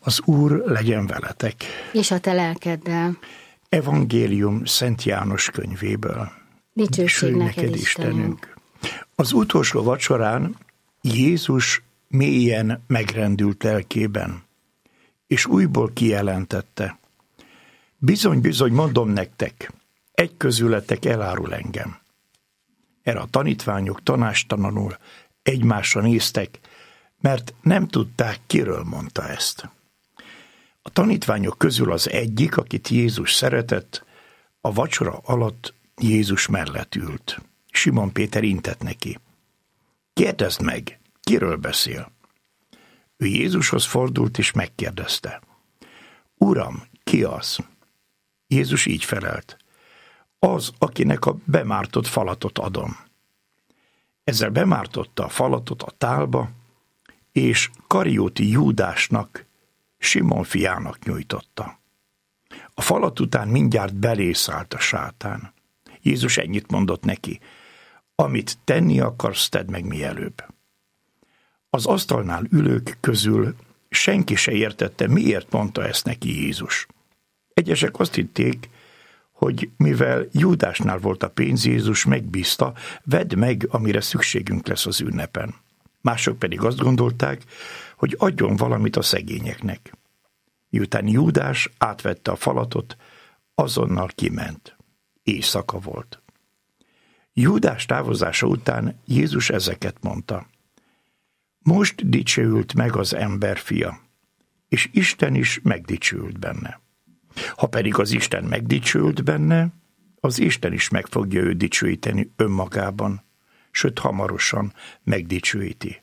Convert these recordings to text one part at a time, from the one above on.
Az Úr legyen veletek. És a te lelkeddel. Evangélium Szent János könyvéből. Dicsőség neked, Istenünk. Az utolsó vacsorán Jézus mélyen megrendült lelkében, és újból kijelentette: bizony, bizony, mondom nektek, egy közületek elárul engem. Erre a tanítványok tanástalanul egymásra néztek, mert nem tudták, kiről mondta ezt. A tanítványok közül az egyik, akit Jézus szeretett, a vacsora alatt Jézus mellett ült. Simon Péter intett neki: kérdezd meg, kiről beszél? Ő Jézushoz fordult és megkérdezte: Uram, ki az? Jézus így felelt: az, akinek a bemártott falatot adom. Ezzel bemártotta a falatot a tálba, és Karióti Júdásnak, Simon fiának nyújtotta. A falat után mindjárt belészállt a sátán. Jézus ennyit mondott neki: amit tenni akarsz, tedd meg mielőbb. Az asztalnál ülők közül senki se értette, miért mondta ezt neki Jézus. Egyesek azt hitték, hogy mivel Júdásnál volt a pénz, Jézus megbízta: vedd meg, amire szükségünk lesz az ünnepen. Mások pedig azt gondolták, hogy adjon valamit a szegényeknek. Miután Júdás átvette a falatot, azonnal kiment. Éjszaka volt. Júdás távozása után Jézus ezeket mondta: most dicsőült meg az emberfia, és Isten is megdicsőült benne. Ha pedig az Isten megdicsőült benne, az Isten is meg fogja őt dicsőíteni önmagában, sőt hamarosan megdicsőíti.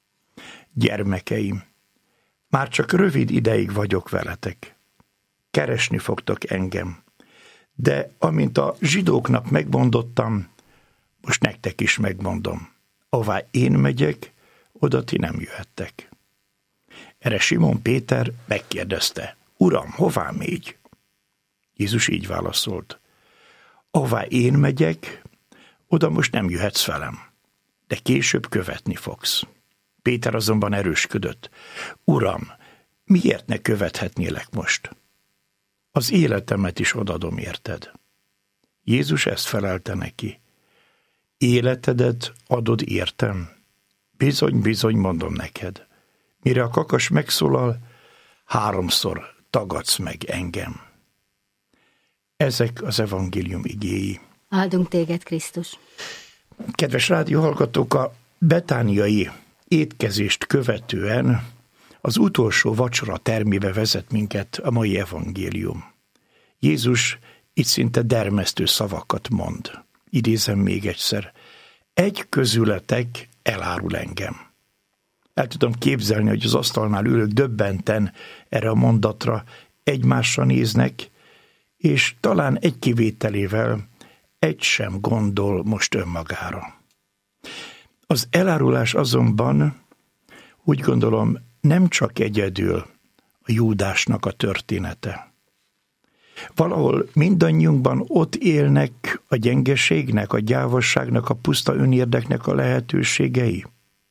Gyermekeim, már csak rövid ideig vagyok veletek. Keresni fogtok engem, de amint a zsidóknak megmondottam, most nektek is megmondom: ahová én megyek, oda ti nem jöhettek. Erre Simon Péter megkérdezte: Uram, hová mégy? Jézus így válaszolt: ahová én megyek, oda most nem jöhetsz velem, de később követni fogsz. Péter azonban erősködött: Uram, miért ne követhetnélek most? Az életemet is odadom érted. Jézus ezt felelte neki: életedet adod értem? Bizony, bizony, mondom neked, mire a kakas megszólal, 3-szor tagadsz meg engem. Ezek az evangélium igéi. Áldunk téged, Krisztus! Kedves rádióhallgatók, a betániai étkezést követően az utolsó vacsora termébe vezet minket a mai evangélium. Jézus itt szinte dermesztő szavakat mond. Idézem még egyszer: egy közületek elárul engem. El tudom képzelni, hogy az asztalnál ülők döbbenten erre a mondatra egymásra néznek, és talán egy kivételével egy sem gondol most önmagára. Az elárulás azonban, úgy gondolom, nem csak egyedül a Júdásnak a története. Valahol mindannyiunkban ott élnek a gyengeségnek, a gyávasságnak, a puszta önérdeknek a lehetőségei.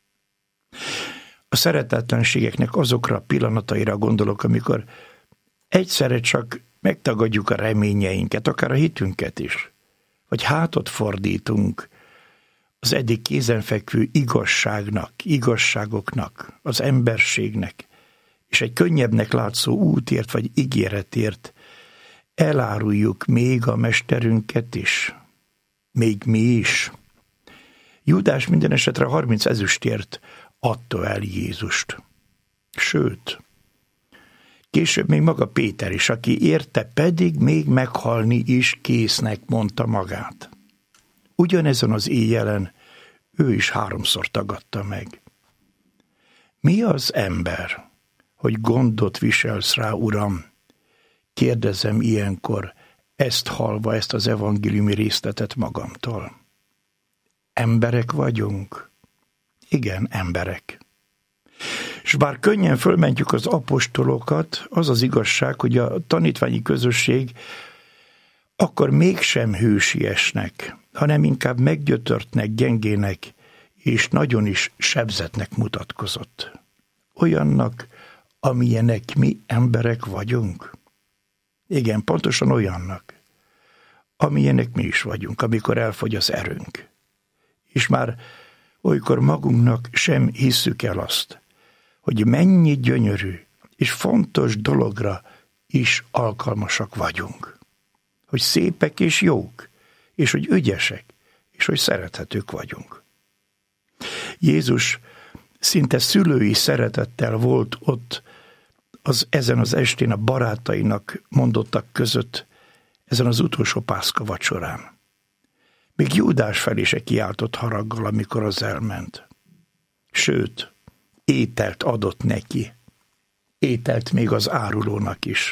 A szeretetlenségeknek azokra a pillanataira gondolok, amikor egyszerre csak megtagadjuk a reményeinket, akár a hitünket is, vagy hátat fordítunk az eddig kézenfekvő igazságnak, igazságoknak, az emberségnek, és egy könnyebbnek látszó útért vagy ígéretért eláruljuk még a mesterünket is, még mi is. Júdás minden esetre 30 ezüstért adta el Jézust. Sőt, később még maga Péter is, aki érte pedig még meghalni is késznek mondta magát. Ugyanezen az éjjelen ő is 3-szor tagadta meg. Mi az ember, hogy gondot viselsz rá, Uram? Kérdezem ilyenkor, ezt hallva, ezt az evangéliumi részletet magamtól. Emberek vagyunk? Igen, emberek. És bár könnyen fölmentjük az apostolokat, az az igazság, hogy a tanítványi közösség akkor mégsem hősiesnek, hanem inkább meggyötörtnek, gyengének és nagyon is sebzetnek mutatkozott. Olyannak, amilyenek mi emberek vagyunk? Igen, pontosan olyannak, amilyenek mi is vagyunk, amikor elfogy az erőnk. És már olykor magunknak sem hisszük el azt, hogy mennyi gyönyörű és fontos dologra is alkalmasak vagyunk. Hogy szépek és jók, és hogy ügyesek, és hogy szerethetők vagyunk. Jézus szinte szülői szeretettel volt ott ezen az estén a barátainak mondottak között, ezen az utolsó Pászka vacsorán. Még Júdás felé se kiáltott haraggal, amikor az elment. Sőt, ételt adott neki. Ételt még az árulónak is.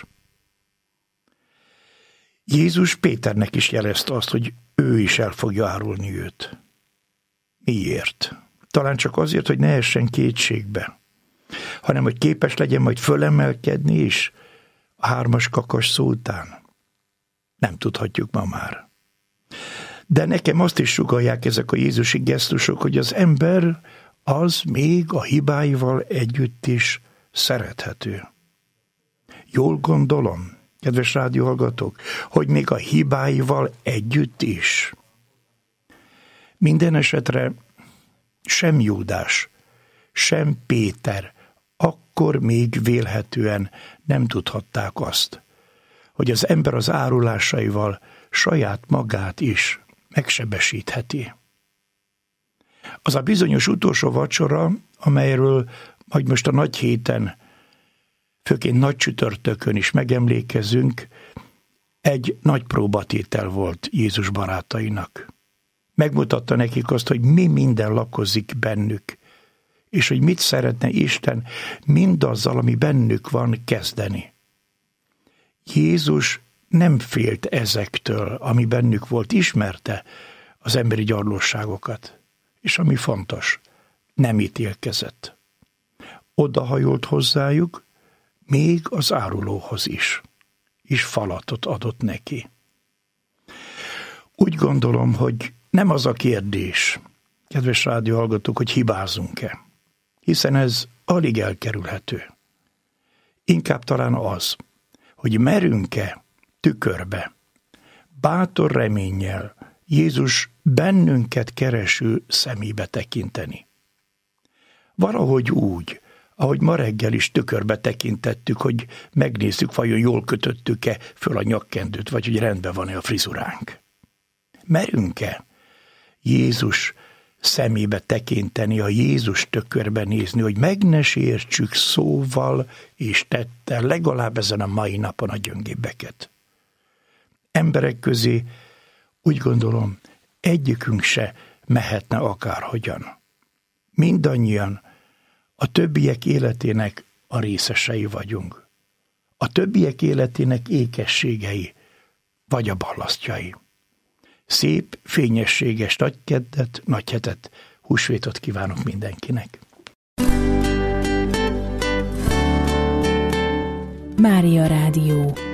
Jézus Péternek is jelezte azt, hogy ő is el fogja árulni őt. Miért? Talán csak azért, hogy ne essen kétségbe, hanem hogy képes legyen majd fölemelkedni is a 3 kakas szó után. Nem tudhatjuk ma már. De nekem azt is sugallják ezek a jézusi gesztusok, hogy az ember az még a hibáival együtt is szerethető. Jól gondolom, kedves rádióhallgatók, hogy még a hibáival együtt is. Minden esetre sem Júdás, sem Péter akkor még vélhetően nem tudhatták azt, hogy az ember az árulásaival saját magát is megsebesítheti. Az a bizonyos utolsó vacsora, amelyről majd most a nagy héten, főként nagy csütörtökön is megemlékezünk, egy nagy próbatétel volt Jézus barátainak. Megmutatta nekik azt, hogy mi minden lakozik bennük, és hogy mit szeretne Isten mindazzal, ami bennük van, kezdeni. Jézus nem félt ezektől, ami bennük volt, ismerte az emberi gyarlóságokat, és ami fontos, nem ítélkezett. Odahajolt hozzájuk, még az árulóhoz is, és falatot adott neki. Úgy gondolom, hogy nem az a kérdés, kedves rádióhallgatók, hogy hibázunk-e, hiszen ez alig elkerülhető. Inkább talán az, hogy merünk-e tükörbe, bátor reménnyel Jézus bennünket kereső szemébe tekinteni. Valahogy úgy, ahogy ma reggel is tükörbe tekintettük, hogy megnézzük, vajon jól kötöttük-e föl a nyakkendőt, vagy hogy rendben van-e a frizuránk. Merünk-e Jézus szemébe tekinteni, a Jézus tükörbe nézni, hogy meg ne sértsük szóval és tettel legalább ezen a mai napon a gyöngébbeket. Emberek közé úgy gondolom, egyikünk se mehetne akárhogyan. Mindannyian a többiek életének a részesei vagyunk. A többiek életének ékességei, vagy a ballasztjai. Szép, fényességes nagykeddet, nagyhetet, húsvétot kívánok mindenkinek. Mária Rádió.